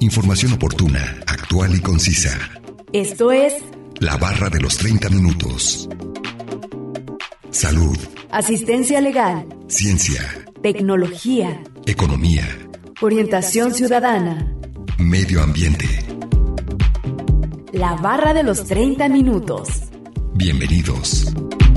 Información oportuna, actual y concisa. Esto es La Barra de los 30 Minutos. Salud. Asistencia legal. Ciencia. Tecnología. Economía. Orientación ciudadana. Medio ambiente. La Barra de los 30 Minutos. Bienvenidos.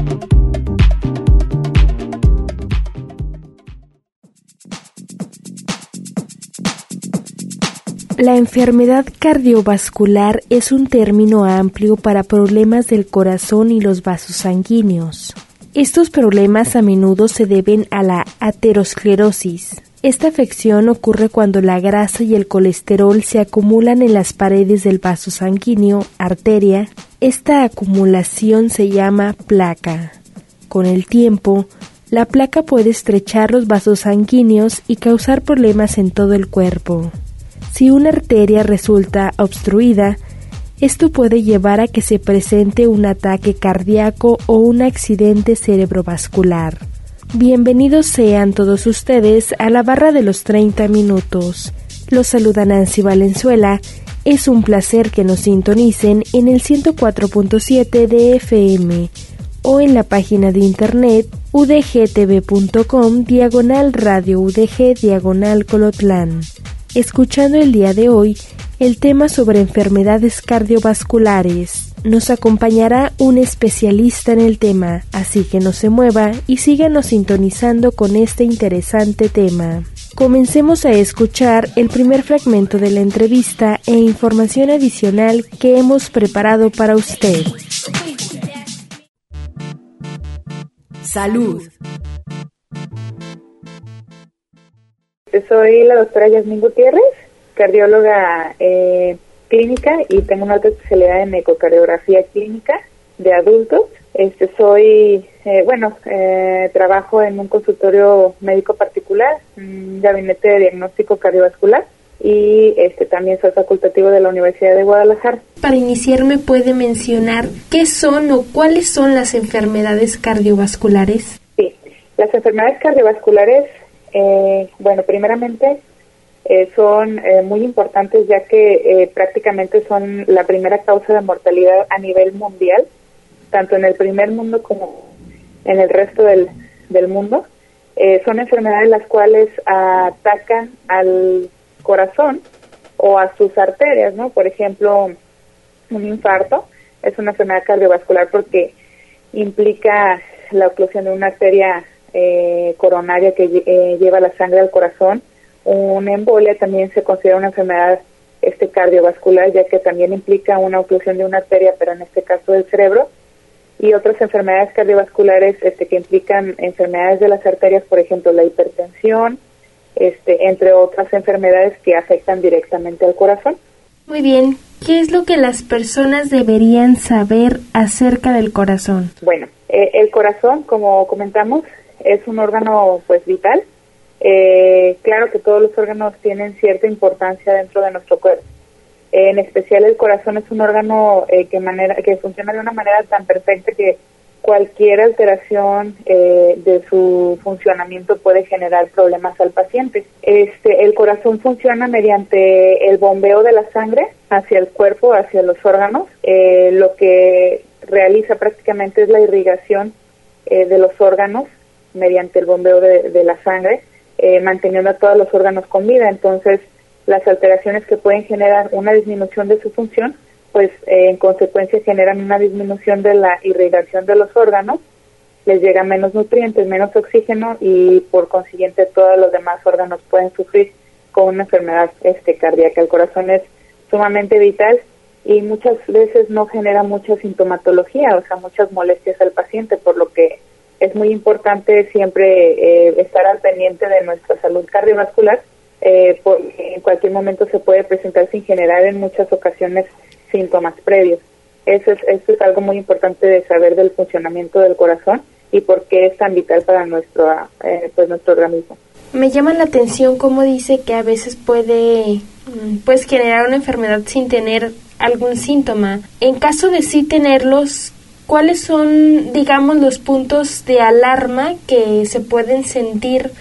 La enfermedad cardiovascular es un término amplio para problemas del corazón y los vasos sanguíneos. Estos problemas a menudo se deben a la aterosclerosis. Esta afección ocurre cuando la grasa y el colesterol se acumulan en las paredes del vaso sanguíneo, arteria. Esta acumulación se llama placa. Con el tiempo, la placa puede estrechar los vasos sanguíneos y causar problemas en todo el cuerpo. Si una arteria resulta obstruida, esto puede llevar a que se presente un ataque cardíaco o un accidente cerebrovascular. Bienvenidos sean todos ustedes a la Barra de los 30 Minutos. Los saluda Nancy Valenzuela. Es un placer que nos sintonicen en el 104.7 de FM o en la página de internet udgtv.com/radio udg/Colotlán. Escuchando el día de hoy el tema sobre enfermedades cardiovasculares. Nos acompañará un especialista en el tema, así que no se mueva y síganos sintonizando con este interesante tema. Comencemos a escuchar el primer fragmento de la entrevista e información adicional que hemos preparado para usted. Salud. Soy la doctora Yasmín Gutiérrez, cardióloga clínica y tengo una alta especialidad en ecocardiografía clínica de adultos. Trabajo en un consultorio médico particular, un gabinete de diagnóstico cardiovascular y también soy facultativo de la Universidad de Guadalajara. Para iniciar, ¿me puede mencionar qué son o cuáles son las enfermedades cardiovasculares? Sí, las enfermedades cardiovasculares primeramente son muy importantes ya que prácticamente son la primera causa de mortalidad a nivel mundial, tanto en el primer mundo como en el resto del mundo. Son enfermedades las cuales atacan al corazón o a sus arterias, ¿no? Por ejemplo, un infarto es una enfermedad cardiovascular porque implica la oclusión de una arteria coronaria que lleva la sangre al corazón. Una embolia también se considera una enfermedad cardiovascular, ya que también implica una oclusión de una arteria, pero en este caso del cerebro. Y otras enfermedades cardiovasculares que implican enfermedades de las arterias, por ejemplo, la hipertensión, entre otras enfermedades que afectan directamente al corazón. Muy bien. ¿Qué es lo que las personas deberían saber acerca del corazón? Bueno, el corazón, como comentamos, es un órgano vital. Claro que todos los órganos tienen cierta importancia dentro de nuestro cuerpo. En especial el corazón es un órgano que funciona de una manera tan perfecta que cualquier alteración de su funcionamiento puede generar problemas al paciente. El corazón funciona mediante el bombeo de la sangre hacia el cuerpo, hacia los órganos. Lo que realiza prácticamente es la irrigación de los órganos mediante el bombeo de la sangre, manteniendo a todos los órganos con vida. Entonces, las alteraciones que pueden generar una disminución de su función, en consecuencia generan una disminución de la irrigación de los órganos, les llega menos nutrientes, menos oxígeno y por consiguiente todos los demás órganos pueden sufrir con una enfermedad cardíaca. El corazón es sumamente vital y muchas veces no genera mucha sintomatología, o sea, muchas molestias al paciente, por lo que es muy importante siempre estar al pendiente de nuestra salud cardiovascular, porque en cualquier momento se puede presentar sin generar en muchas ocasiones síntomas previos. Esto es algo muy importante de saber del funcionamiento del corazón y por qué es tan vital para nuestro organismo. Me llama la atención cómo dice que a veces puede generar una enfermedad sin tener algún síntoma. En caso de sí tenerlos, ¿cuáles son, digamos, los puntos de alarma que se pueden sentir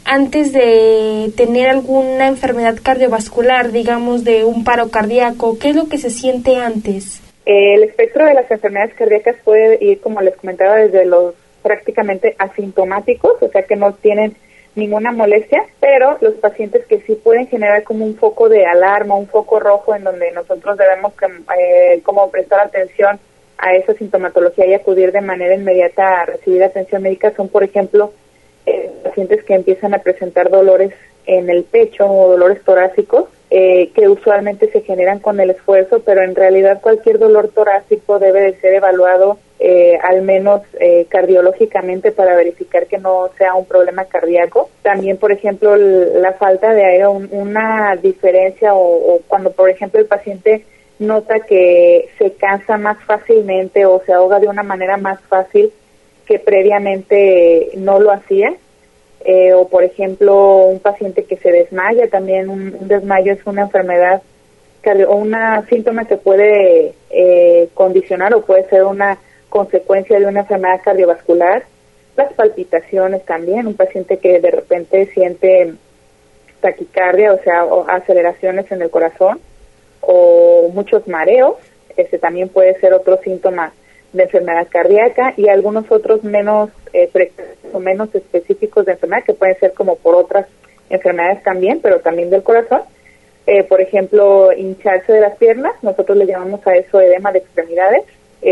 antes de tener alguna enfermedad cardiovascular, digamos de un paro cardíaco? ¿Qué es lo que se siente antes? El espectro de las enfermedades cardíacas puede ir, como les comentaba, desde los prácticamente asintomáticos, o sea que no tienen ninguna molestia, pero los pacientes que sí pueden generar como un foco de alarma, un foco rojo en donde nosotros debemos como prestar atención a esa sintomatología y acudir de manera inmediata a recibir atención médica son, por ejemplo, pacientes que empiezan a presentar dolores en el pecho o dolores torácicos, que usualmente se generan con el esfuerzo, pero en realidad cualquier dolor torácico debe de ser evaluado al menos cardiológicamente para verificar que no sea un problema cardíaco. También, por ejemplo, la falta de aire, una diferencia o cuando, por ejemplo, el paciente nota que se cansa más fácilmente o se ahoga de una manera más fácil que previamente no lo hacía. O por ejemplo un paciente que se desmaya, también un desmayo es una enfermedad o una síntoma que puede condicionar o puede ser una consecuencia de una enfermedad cardiovascular. Las palpitaciones también, un paciente que de repente siente taquicardia, o sea, o aceleraciones en el corazón, o muchos mareos, también puede ser otro síntoma de enfermedad cardíaca, y algunos otros menos o menos específicos de enfermedad que pueden ser como por otras enfermedades también, pero también del corazón. Por ejemplo, hincharse de las piernas, nosotros le llamamos a eso edema de extremidades.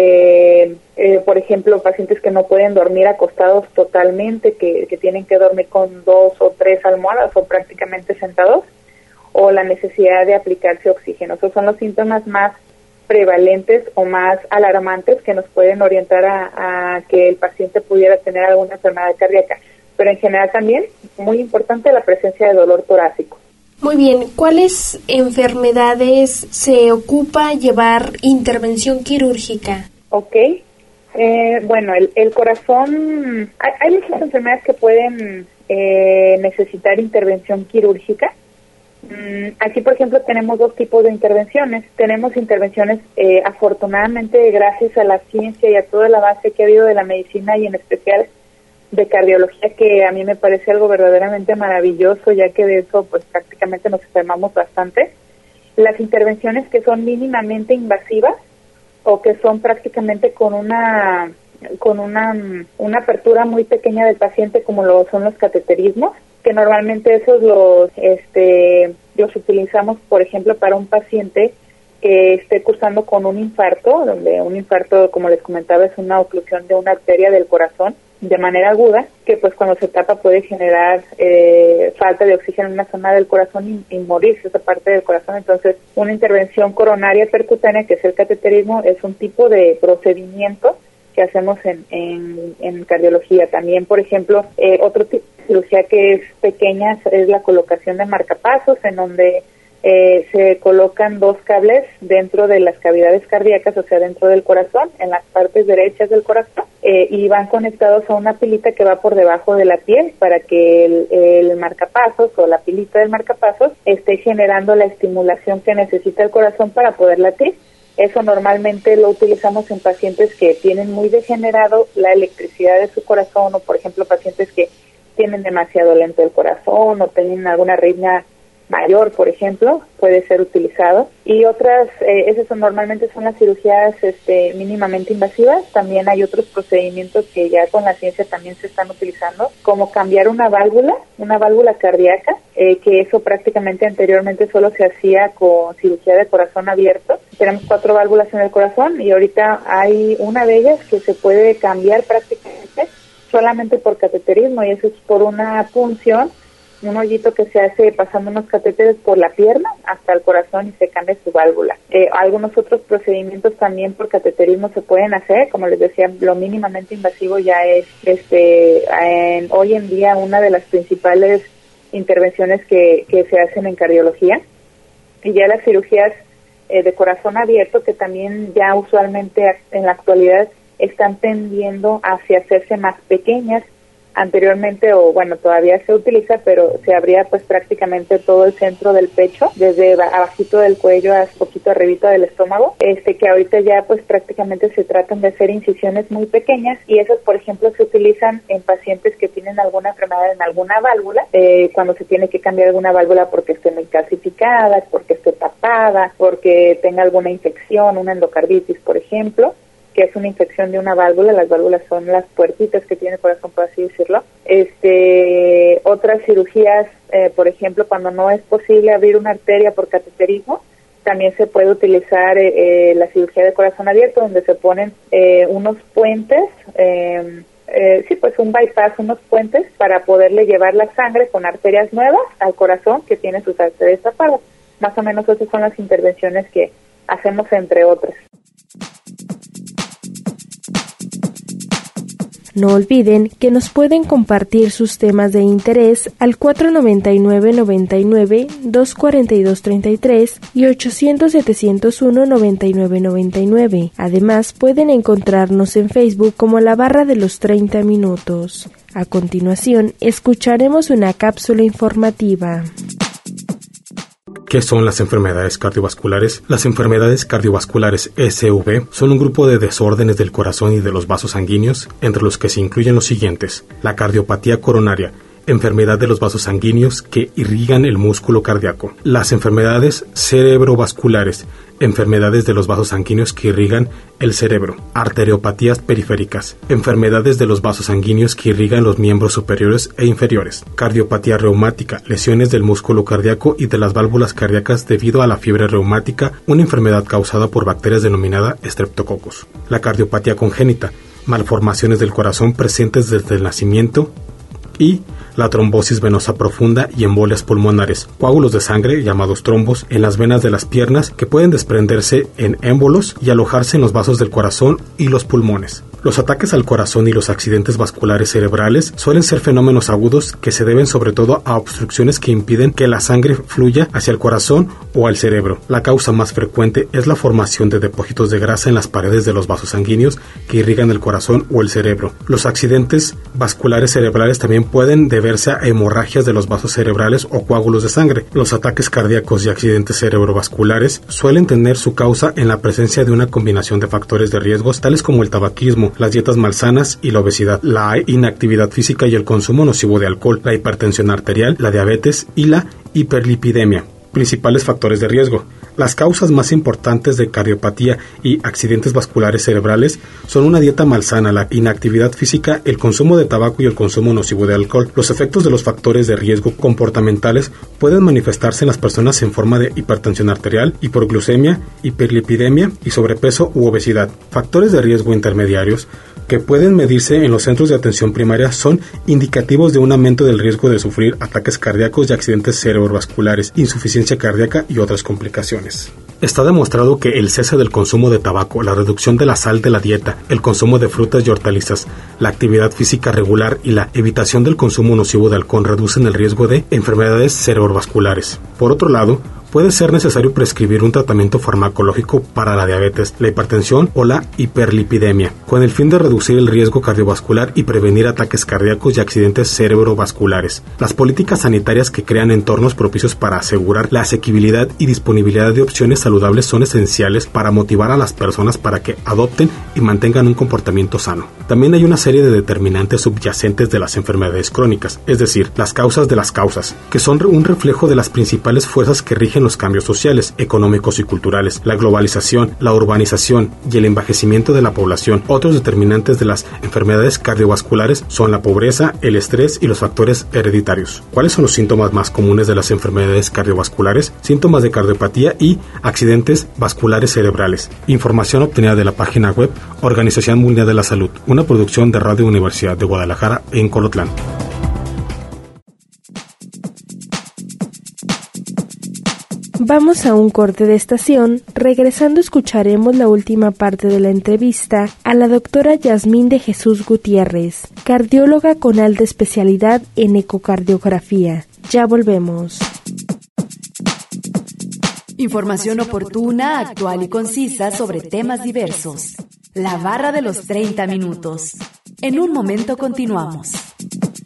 Por ejemplo, pacientes que no pueden dormir acostados totalmente, que tienen que dormir con 2 o 3 almohadas o prácticamente sentados, o la necesidad de aplicarse oxígeno. Esos son los síntomas más prevalentes o más alarmantes que nos pueden orientar a que el paciente pudiera tener alguna enfermedad cardíaca. Pero en general también, muy importante, la presencia de dolor torácico. Muy bien, ¿cuáles enfermedades se ocupa llevar intervención quirúrgica? Ok, bueno, el corazón, hay muchas enfermedades que pueden necesitar intervención quirúrgica. Aquí, por ejemplo, tenemos 2 tipos de intervenciones. Tenemos intervenciones, afortunadamente, gracias a la ciencia y a toda la base que ha habido de la medicina y en especial de cardiología, que a mí me parece algo verdaderamente maravilloso, ya que de eso pues prácticamente nos enfermamos bastante. Las intervenciones que son mínimamente invasivas o que son prácticamente con una apertura muy pequeña del paciente, como lo son los cateterismos, que normalmente esos los utilizamos, por ejemplo, para un paciente que esté cursando con un infarto, donde un infarto, como les comentaba, es una oclusión de una arteria del corazón de manera aguda, que pues cuando se tapa puede generar falta de oxígeno en una zona del corazón y morirse esa parte del corazón. Entonces, una intervención coronaria percutánea, que es el cateterismo, es un tipo de procedimiento que hacemos en cardiología. También, por ejemplo, otro tipo de cirugía que es pequeña es la colocación de marcapasos, en donde se colocan 2 cables dentro de las cavidades cardíacas, o sea, dentro del corazón, en las partes derechas del corazón, y van conectados a una pilita que va por debajo de la piel para que el marcapasos o la pilita del marcapasos esté generando la estimulación que necesita el corazón para poder latir. Eso normalmente lo utilizamos en pacientes que tienen muy degenerado la electricidad de su corazón, o por ejemplo pacientes que tienen demasiado lento el corazón o tienen alguna arritmia mayor, por ejemplo, puede ser utilizado. Y otras, esas normalmente son las cirugías mínimamente invasivas. También hay otros procedimientos que ya con la ciencia también se están utilizando, como cambiar una válvula cardíaca, que eso prácticamente anteriormente solo se hacía con cirugía de corazón abierto. Tenemos 4 válvulas en el corazón y ahorita hay una de ellas que se puede cambiar prácticamente solamente por cateterismo, y eso es por una punción, un hoyito que se hace pasando unos catéteres por la pierna hasta el corazón y se cambia su válvula. Algunos otros procedimientos también por cateterismo se pueden hacer, como les decía, lo mínimamente invasivo ya es hoy en día una de las principales intervenciones que se hacen en cardiología. Y ya las cirugías de corazón abierto, que también ya usualmente en la actualidad están tendiendo hacia hacerse más pequeñas, anteriormente, o bueno, todavía se utiliza, pero se abría pues prácticamente todo el centro del pecho, desde abajito del cuello hasta poquito arribita del estómago, que ahorita ya pues prácticamente se tratan de hacer incisiones muy pequeñas, y esas por ejemplo se utilizan en pacientes que tienen alguna enfermedad en alguna válvula, cuando se tiene que cambiar alguna válvula porque esté muy calcificada, porque esté tapada, porque tenga alguna infección, una endocarditis por ejemplo, que es una infección de una válvula. Las válvulas son las puertitas que tiene el corazón, por así decirlo. Otras cirugías, por ejemplo, cuando no es posible abrir una arteria por cateterismo, también se puede utilizar la cirugía de corazón abierto, donde se ponen unos puentes, pues un bypass, unos puentes para poderle llevar la sangre con arterias nuevas al corazón que tiene sus arterias tapadas. Más o menos esas son las intervenciones que hacemos, entre otras. No olviden que nos pueden compartir sus temas de interés al 499-99-242-33 y 800-701-9999. Además, pueden encontrarnos en Facebook como La Barra de los 30 Minutos. A continuación, escucharemos una cápsula informativa. ¿Qué son las enfermedades cardiovasculares? Las enfermedades cardiovasculares SV son un grupo de desórdenes del corazón y de los vasos sanguíneos, entre los que se incluyen los siguientes: la cardiopatía coronaria, enfermedad de los vasos sanguíneos que irrigan el músculo cardíaco; las enfermedades cerebrovasculares, enfermedades de los vasos sanguíneos que irrigan el cerebro; arteriopatías periféricas, enfermedades de los vasos sanguíneos que irrigan los miembros superiores e inferiores; cardiopatía reumática, lesiones del músculo cardíaco y de las válvulas cardíacas debido a la fiebre reumática, una enfermedad causada por bacterias denominada Streptococcus; la cardiopatía congénita, malformaciones del corazón presentes desde el nacimiento; y la trombosis venosa profunda y embolias pulmonares, coágulos de sangre llamados trombos en las venas de las piernas que pueden desprenderse en émbolos y alojarse en los vasos del corazón y los pulmones. Los ataques al corazón y los accidentes vasculares cerebrales suelen ser fenómenos agudos que se deben sobre todo a obstrucciones que impiden que la sangre fluya hacia el corazón o al cerebro. La causa más frecuente es la formación de depósitos de grasa en las paredes de los vasos sanguíneos que irrigan el corazón o el cerebro. Los accidentes vasculares cerebrales también pueden deberse a hemorragias de los vasos cerebrales o coágulos de sangre. Los ataques cardíacos y accidentes cerebrovasculares suelen tener su causa en la presencia de una combinación de factores de riesgos tales como el tabaquismo, las dietas malsanas y la obesidad, la inactividad física y el consumo nocivo de alcohol, la hipertensión arterial, la diabetes y la hiperlipidemia. Principales factores de riesgo. Las causas más importantes de cardiopatía y accidentes vasculares cerebrales son una dieta malsana, la inactividad física, el consumo de tabaco y el consumo nocivo de alcohol. Los efectos de los factores de riesgo comportamentales pueden manifestarse en las personas en forma de hipertensión arterial, hiperglucemia, hiperlipidemia y sobrepeso u obesidad. Factores de riesgo intermediarios que pueden medirse en los centros de atención primaria son indicativos de un aumento del riesgo de sufrir ataques cardíacos y accidentes cerebrovasculares, insuficiencia cardíaca y otras complicaciones. Está demostrado que el cese del consumo de tabaco, la reducción de la sal de la dieta, el consumo de frutas y hortalizas, la actividad física regular y la evitación del consumo nocivo de alcohol reducen el riesgo de enfermedades cerebrovasculares. Por otro lado, puede ser necesario prescribir un tratamiento farmacológico para la diabetes, la hipertensión o la hiperlipidemia, con el fin de reducir el riesgo cardiovascular y prevenir ataques cardíacos y accidentes cerebrovasculares. Las políticas sanitarias que crean entornos propicios para asegurar la asequibilidad y disponibilidad de opciones saludables son esenciales para motivar a las personas para que adopten y mantengan un comportamiento sano. También hay una serie de determinantes subyacentes de las enfermedades crónicas, es decir, las causas de las causas, que son un reflejo de las principales fuerzas que rigen los cambios sociales, económicos y culturales, la globalización, la urbanización y el envejecimiento de la población. Otros determinantes de las enfermedades cardiovasculares son la pobreza, el estrés y los factores hereditarios. ¿Cuáles son los síntomas más comunes de las enfermedades cardiovasculares? Síntomas de cardiopatía y accidentes vasculares cerebrales. Información obtenida de la página web Organización Mundial de la Salud, una producción de Radio Universidad de Guadalajara en Colotlán. Vamos a un corte de estación. Regresando escucharemos la última parte de la entrevista a la doctora Yasmín de Jesús Gutiérrez, cardióloga con alta especialidad en ecocardiografía. Ya volvemos. Información oportuna, actual y concisa sobre temas diversos. La barra de los 30 minutos. En un momento continuamos.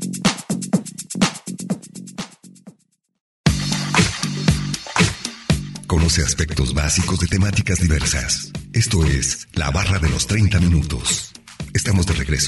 conoce aspectos básicos de temáticas diversas. Esto es La Barra de los 30 Minutos. Estamos de regreso.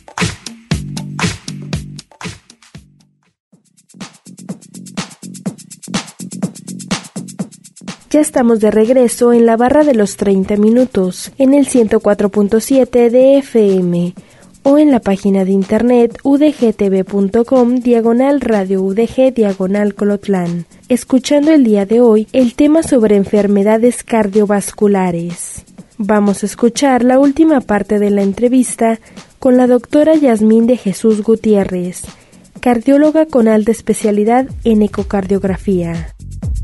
Ya estamos de regreso en La Barra de los 30 Minutos, en el 104.7 de FM, o en la página de internet udgtv.com/radio udg/Colotlán, escuchando el día de hoy el tema sobre enfermedades cardiovasculares. Vamos a escuchar la última parte de la entrevista con la doctora Yasmín de Jesús Gutiérrez, cardióloga con alta especialidad en ecocardiografía.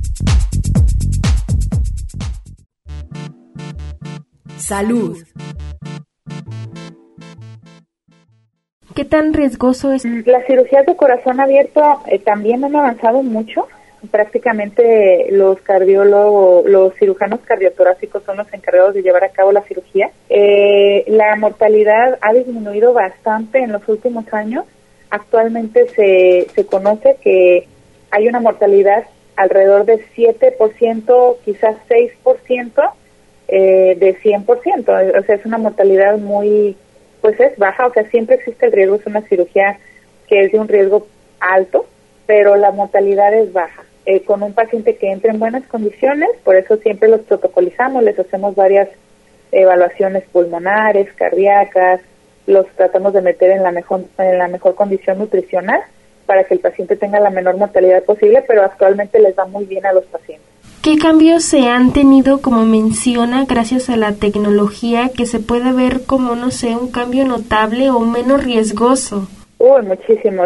Salud. ¿Qué tan riesgoso es? Las cirugías de corazón abierto también han avanzado mucho. Prácticamente los cardiólogos, los cirujanos cardiotorácicos son los encargados de llevar a cabo la cirugía. La mortalidad ha disminuido bastante en los últimos años. Actualmente se conoce que hay una mortalidad alrededor de 7%, quizás 6% de 100%. O sea, es una mortalidad muy... pues es baja, o sea, siempre existe el riesgo, es una cirugía que es de un riesgo alto, pero la mortalidad es baja. Con un paciente que entre en buenas condiciones, por eso siempre los protocolizamos, les hacemos varias evaluaciones pulmonares, cardíacas, los tratamos de meter en la mejor condición nutricional para que el paciente tenga la menor mortalidad posible, pero actualmente les va muy bien a los pacientes. ¿Qué cambios se han tenido, como menciona, gracias a la tecnología, que se puede ver como, no sé, un cambio notable o menos riesgoso? Muchísimo.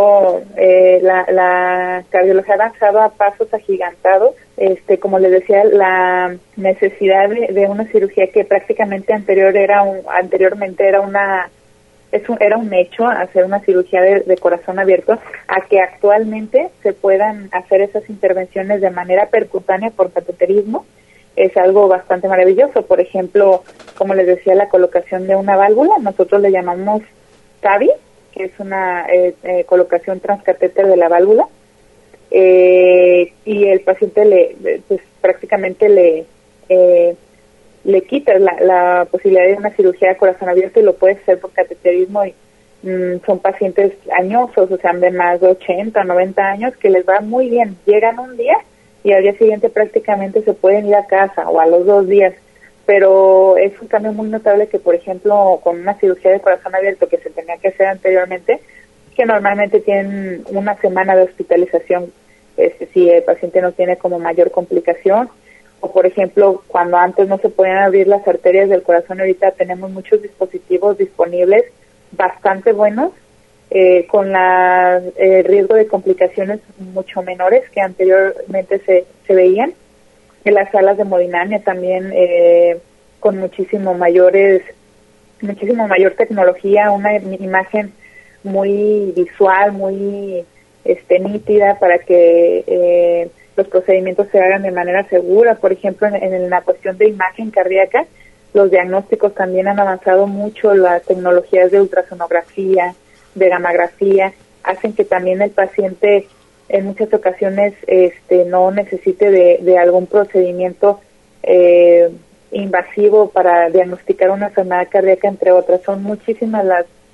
La cardiología ha avanzado a pasos agigantados. Como les decía, la necesidad de una cirugía que prácticamente anteriormente era un hecho hacer una cirugía de corazón abierto, a que actualmente se puedan hacer esas intervenciones de manera percutánea por cateterismo, es algo bastante maravilloso. Por ejemplo, como les decía, la colocación de una válvula, nosotros le llamamos TAVI, que es una colocación transcatéter de la válvula, y el paciente prácticamente le quitas la posibilidad de una cirugía de corazón abierto y lo puedes hacer por cateterismo. Y son pacientes añosos, o sea, de más de 80, 90 años, que les va muy bien. Llegan un día y al día siguiente prácticamente se pueden ir a casa, o a los 2 días. Pero es un cambio muy notable que, por ejemplo, con una cirugía de corazón abierto que se tenía que hacer anteriormente, que normalmente tienen una semana de hospitalización, si el paciente no tiene como mayor complicación, o por ejemplo, cuando antes no se podían abrir las arterias del corazón, ahorita tenemos muchos dispositivos disponibles bastante buenos, con el riesgo de complicaciones mucho menores que anteriormente se veían. En las salas de hemodinamia también, con muchísimo mayor tecnología, una imagen muy visual, muy nítida, para que los procedimientos se hagan de manera segura. Por ejemplo, en la cuestión de imagen cardíaca, los diagnósticos también han avanzado mucho. Las tecnologías de ultrasonografía, de gammagrafía, hacen que también el paciente en muchas ocasiones no necesite de algún procedimiento invasivo para diagnosticar una enfermedad cardíaca, entre otras. Son muchísimas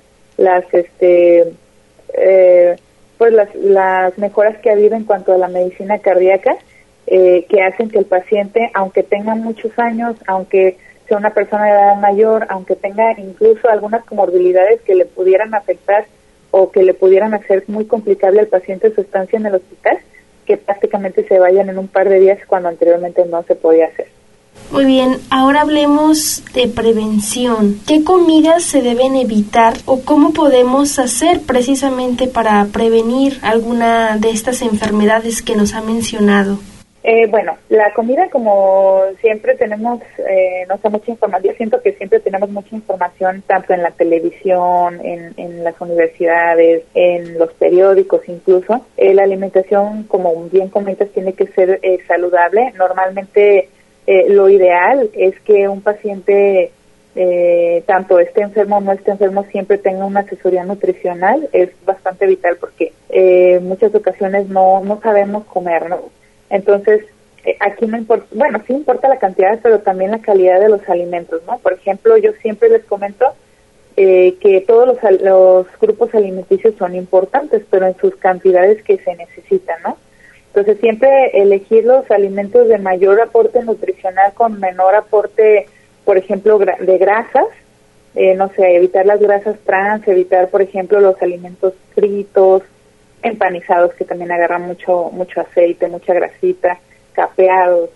las mejoras que ha habido en cuanto a la medicina cardíaca, que hacen que el paciente, aunque tenga muchos años, aunque sea una persona de edad mayor, aunque tenga incluso algunas comorbilidades que le pudieran afectar o que le pudieran hacer muy complicable al paciente su estancia en el hospital, que prácticamente se vayan en un par de días cuando anteriormente no se podía hacer. Muy bien, ahora hablemos de prevención. ¿Qué comidas se deben evitar o cómo podemos hacer precisamente para prevenir alguna de estas enfermedades que nos ha mencionado? Bueno, la comida, como siempre tenemos, no sé, mucha información. Yo siento que siempre tenemos mucha información, tanto en la televisión, en las universidades, en los periódicos incluso. La alimentación, como bien comentas, tiene que ser saludable. Normalmente lo ideal es que un paciente, tanto esté enfermo o no esté enfermo, siempre tenga una asesoría nutricional. Es bastante vital porque muchas ocasiones no sabemos comer, ¿no? Entonces, aquí no importa, bueno, sí importa la cantidad, pero también la calidad de los alimentos, ¿no? Por ejemplo, yo siempre les comento que todos los grupos alimenticios son importantes, pero en sus cantidades que se necesitan, ¿no? Entonces, siempre elegir los alimentos de mayor aporte nutricional con menor aporte, por ejemplo, de grasas, no sé, evitar las grasas trans, evitar, por ejemplo, los alimentos fritos, empanizados, que también agarran mucho aceite, mucha grasita, capeados,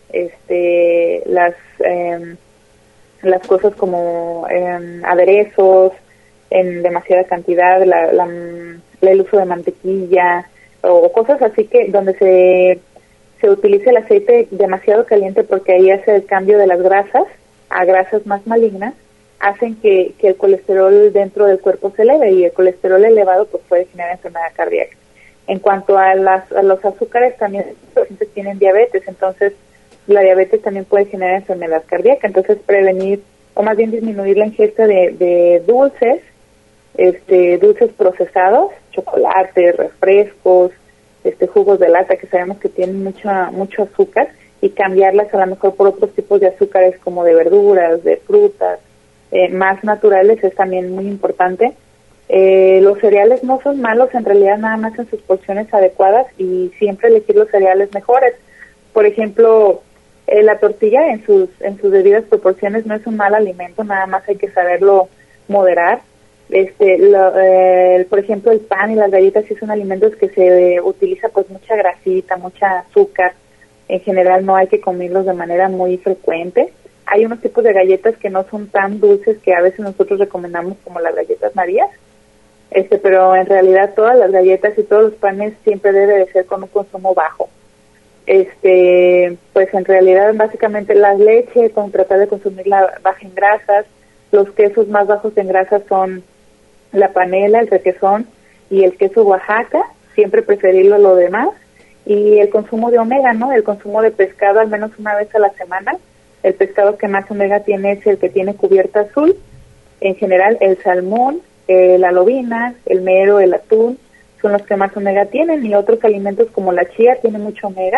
las cosas como aderezos en demasiada cantidad, el uso de mantequilla o cosas así que donde se utilice el aceite demasiado caliente, porque ahí hace el cambio de las grasas a grasas más malignas, hacen que el colesterol dentro del cuerpo se eleve, y el colesterol elevado pues puede generar enfermedad cardíaca. En cuanto a los azúcares, también los pacientes tienen diabetes, entonces la diabetes también puede generar enfermedad cardíaca. Entonces, prevenir, o más bien disminuir la ingesta de dulces, dulces procesados, chocolates, refrescos, jugos de lata que sabemos que tienen mucho azúcar, y cambiarlas a lo mejor por otros tipos de azúcares como de verduras, de frutas, más naturales, es también muy importante. Los cereales no son malos, en realidad nada más en sus porciones adecuadas, y siempre elegir los cereales mejores. Por ejemplo, la tortilla en sus debidas proporciones no es un mal alimento, nada más hay que saberlo moderar. Por ejemplo, el pan y las galletas sí son alimentos que se utiliza pues mucha grasita, mucha azúcar. En general no hay que comerlos de manera muy frecuente. Hay unos tipos de galletas que no son tan dulces que a veces nosotros recomendamos, como las galletas Marías, pero en realidad todas las galletas y todos los panes siempre debe de ser con un consumo bajo. Pues en realidad básicamente la leche, con tratar de consumirla baja en grasas. Los quesos más bajos en grasas son la panela, el requesón y el queso Oaxaca, siempre preferirlo a lo demás. Y el consumo de omega, ¿no? El consumo de pescado al menos una vez a la semana. El pescado que más omega tiene es el que tiene cubierta azul. En general, el salmón, la lobina, el mero, el atún, son los que más omega tienen, y otros alimentos como la chía tiene mucho omega,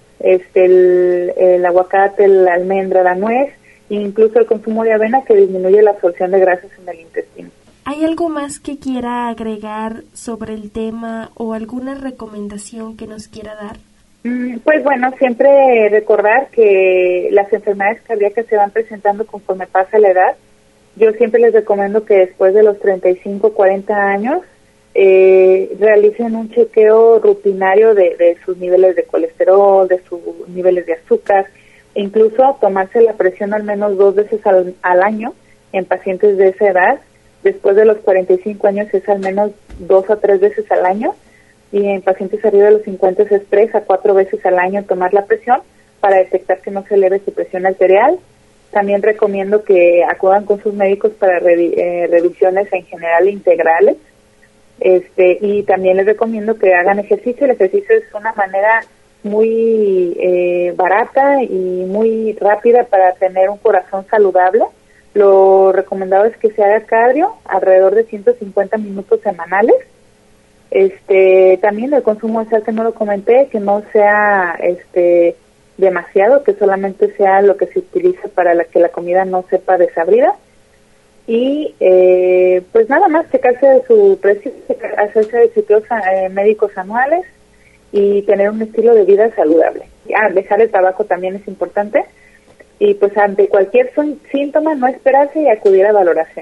el aguacate, la almendra, la nuez, e incluso el consumo de avena, que disminuye la absorción de grasas en el intestino. ¿Hay algo más que quiera agregar sobre el tema o alguna recomendación que nos quiera dar? Pues bueno, siempre recordar que las enfermedades cardíacas se van presentando conforme pasa la edad. Yo siempre les recomiendo que después de los 35, 40 años realicen un chequeo rutinario de sus niveles de colesterol, de sus niveles de azúcar, e incluso tomarse la presión al menos 2 veces al año en pacientes de esa edad. Después de los 45 años es al menos 2 a 3 veces al año, y en pacientes arriba de los 50 es 3 a 4 veces al año tomar la presión para detectar que no se eleve su presión arterial. También recomiendo que acudan con sus médicos para revisiones en general integrales. Y también les recomiendo que hagan ejercicio. El ejercicio es una manera muy barata y muy rápida para tener un corazón saludable. Lo recomendado es que se haga cardio alrededor de 150 minutos semanales. También el consumo de sal, que no lo comenté, que no sea demasiado, que solamente sea lo que se utiliza para que la comida no sepa desabrida. Y pues nada más, checarse de su precio, hacerse de ciclos médicos anuales y tener un estilo de vida saludable. Dejar el tabaco también es importante. Y pues ante cualquier síntoma, no esperarse y acudir a valoración.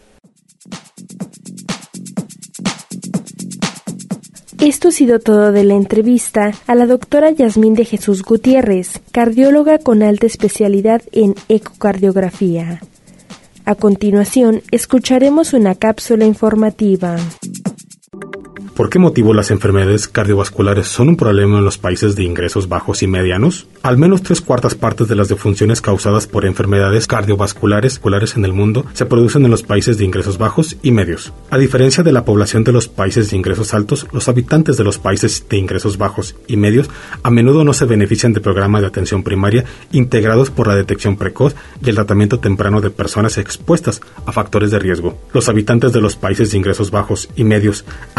Esto ha sido todo de la entrevista a la doctora Yasmín de Jesús Gutiérrez, cardióloga con alta especialidad en ecocardiografía. A continuación, escucharemos una cápsula informativa. ¿Por qué motivo las enfermedades cardiovasculares son un problema en los países de ingresos bajos y medianos? Al menos 3/4 partes de las defunciones causadas por enfermedades cardiovasculares en el mundo se producen en los países de ingresos bajos y medios. A diferencia de la población de los países de ingresos altos, los habitantes de los países de ingresos bajos y medios a menudo no se benefician de programas de atención primaria integrados por la detección precoz y el tratamiento temprano de personas expuestas a factores de riesgo. Los habitantes de los países de ingresos bajos y medios aquejados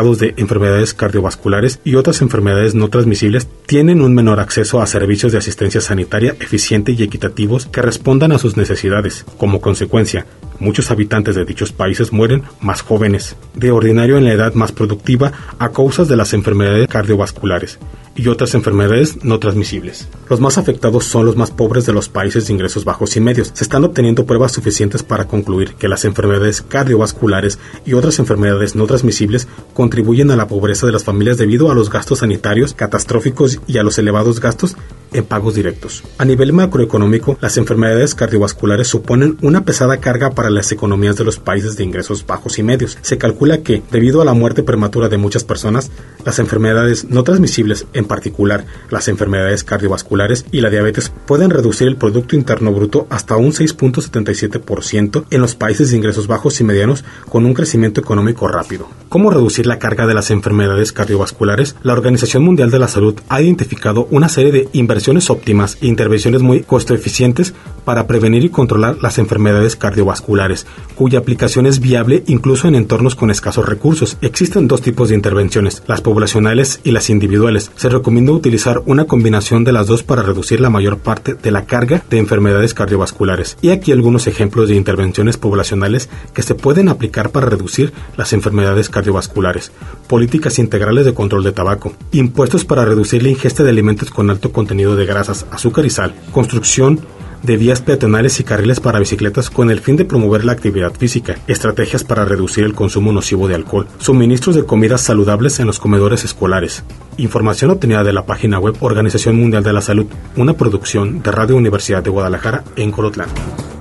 afectados de enfermedades cardiovasculares y otras enfermedades no transmisibles tienen un menor acceso a servicios de asistencia sanitaria eficiente y equitativos que respondan a sus necesidades. Como consecuencia, muchos habitantes de dichos países mueren más jóvenes, de ordinario en la edad más productiva, a causa de las enfermedades cardiovasculares y otras enfermedades no transmisibles. Los más afectados son los más pobres de los países de ingresos bajos y medios. Se están obteniendo pruebas suficientes para concluir que las enfermedades cardiovasculares y otras enfermedades no transmisibles contribuyen a la pobreza de las familias debido a los gastos sanitarios catastróficos y a los elevados gastos en pagos directos. A nivel macroeconómico, las enfermedades cardiovasculares suponen una pesada carga para las economías de los países de ingresos bajos y medios. Se calcula que, debido a la muerte prematura de muchas personas, las enfermedades no transmisibles, en particular las enfermedades cardiovasculares y la diabetes, pueden reducir el Producto Interno Bruto hasta un 6.77% en los países de ingresos bajos y medianos con un crecimiento económico rápido. ¿Cómo reducir la carga de las enfermedades cardiovasculares? La Organización Mundial de la Salud ha identificado una serie de inversiones óptimas e intervenciones muy costo-eficientes para prevenir y controlar las enfermedades cardiovasculares, cuya aplicación es viable incluso en entornos con escasos recursos. Existen dos tipos de intervenciones, las poblacionales y las individuales. Se recomienda utilizar una combinación de las dos para reducir la mayor parte de la carga de enfermedades cardiovasculares. Y aquí algunos ejemplos de intervenciones poblacionales que se pueden aplicar para reducir las enfermedades cardiovasculares: políticas integrales de control de tabaco, impuestos para reducir la ingesta de alimentos con alto contenido de grasas, azúcar y sal, construcción de vías peatonales y carriles para bicicletas con el fin de promover la actividad física, estrategias para reducir el consumo nocivo de alcohol, suministros de comidas saludables en los comedores escolares. Información obtenida de la página web Organización Mundial de la Salud, una producción de Radio Universidad de Guadalajara en Colotlán.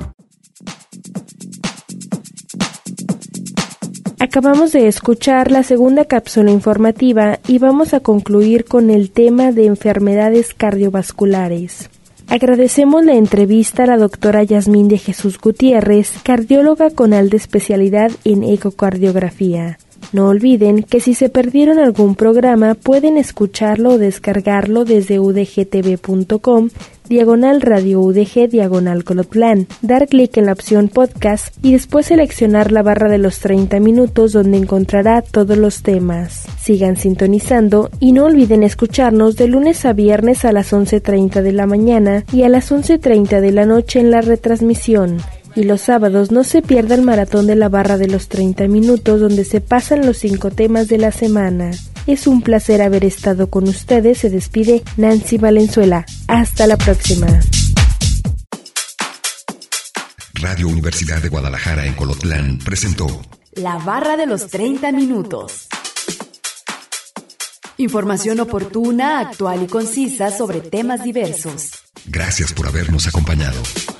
Acabamos de escuchar la segunda cápsula informativa y vamos a concluir con el tema de enfermedades cardiovasculares. Agradecemos la entrevista a la doctora Yasmín de Jesús Gutiérrez, cardióloga con alta especialidad en ecocardiografía. No olviden que si se perdieron algún programa pueden escucharlo o descargarlo desde udgtv.com, /Radio UDG, /Colotlán, dar clic en la opción podcast y después seleccionar la barra de los 30 minutos donde encontrará todos los temas. Sigan sintonizando y no olviden escucharnos de lunes a viernes a las 11:30 de la mañana y a las 11:30 de la noche en la retransmisión. Y los sábados no se pierda el maratón de la barra de los 30 minutos donde se pasan los 5 temas de la semana. Es un placer haber estado con ustedes. Se despide Nancy Valenzuela. Hasta la próxima. Radio Universidad de Guadalajara en Colotlán presentó La barra de los 30 minutos. Información oportuna, actual y concisa sobre temas diversos. Gracias por habernos acompañado.